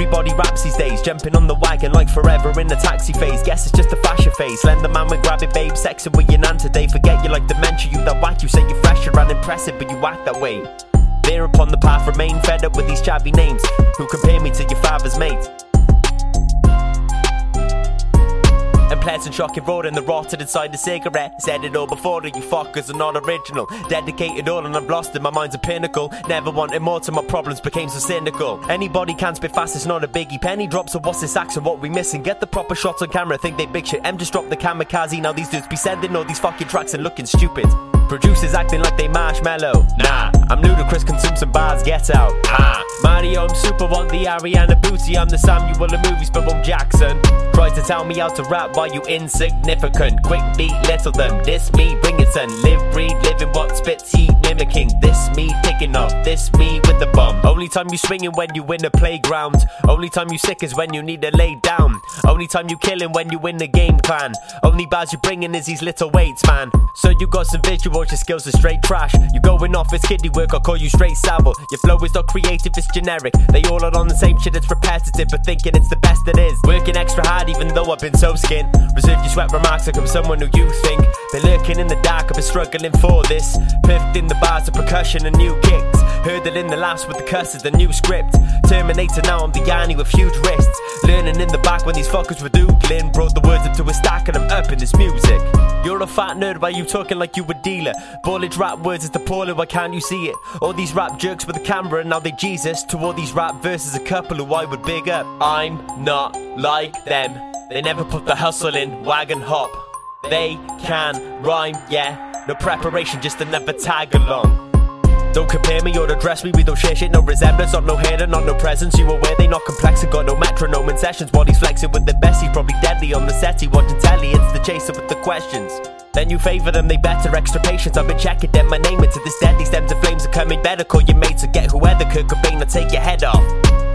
Everybody raps these days, jumping on the wagon like forever in the taxi phase. Guess it's just a fashion phase. Lend the man with grab it, babe, sexing with your nan today. Forget you like dementia, you that whack. You say you're fresh, you're unimpressive, but you act that way. There upon the path, remain fed up with these chavvy names who compare me to your father's mate. And pleasant shocking road and the rotted inside the cigarette. Said it all before that you fuckers are not original. Dedicated all and I've lost it, my mind's a pinnacle. Never wanted more till my problems became so cynical. Anybody can spit fast, it's not a biggie. Penny drops, so what's this accent, what we missing? Get the proper shots on camera, think they big shit. M just dropped the kamikaze, now these dudes be sending all these fucking tracks and looking stupid. Producers acting like they marshmallow. Nah, I'm ludicrous, consume some bars, get out. Mario, I'm super, want the Ariana Booty. I'm the Samuel of movies, but Boom Jackson. Tries to tell me how to rap while you insignificant. Quick beat, little them, this me, bring it son. Live, breathe, living what spits he mimicking. This me, picking up, this me with the bomb. Only time you swinging when you win the playground. Only time you sick is when you need to lay down. Only time you killing when you win the game plan. Only bars you bringing is these little weights, man. So you got some visuals, your skills are straight trash. You going off, it's kiddie work, I'll call you straight savile. Your flow is not creative, it's generic. They all are on the same shit, it's repetitive, but thinking it's the best it is. Working extra hard even though I've been so skinned. Reserve your sweat remarks like I'm someone who you think. They're lurking in the dark, I've been struggling for this. Perfect in the bars, the percussion and new kicks. Heard it in the laughs with the curses, the new script. Terminator, now I'm the Yanni with huge wrists. Learning in the back when these fuckers were doodling. Brought the words up to a stack and I'm up in this music. You're a fat nerd, why you talking like you a dealer? Ballage rap words is the poorly, why can't you see it? All these rap jerks with a camera and now they Jesus. To all these rap verses, a couple who I would big up. I'm not like them. They never put the hustle in, wagon hop. They can rhyme, yeah. No preparation, just another tag along. Don't compare me or address me, we don't share shit, no resemblance, not no hair and not no presence. You aware they not complex and got no metronome in sessions. While he's flexing with the best, he's probably deadly on the set. He watching telly, it's the chaser with the questions. Then you favour them, they better, extra patience. I've been checking them, my name into this deadly stems of flames are coming better. Call your mates or get whoever Kurt Cobain to take your head off.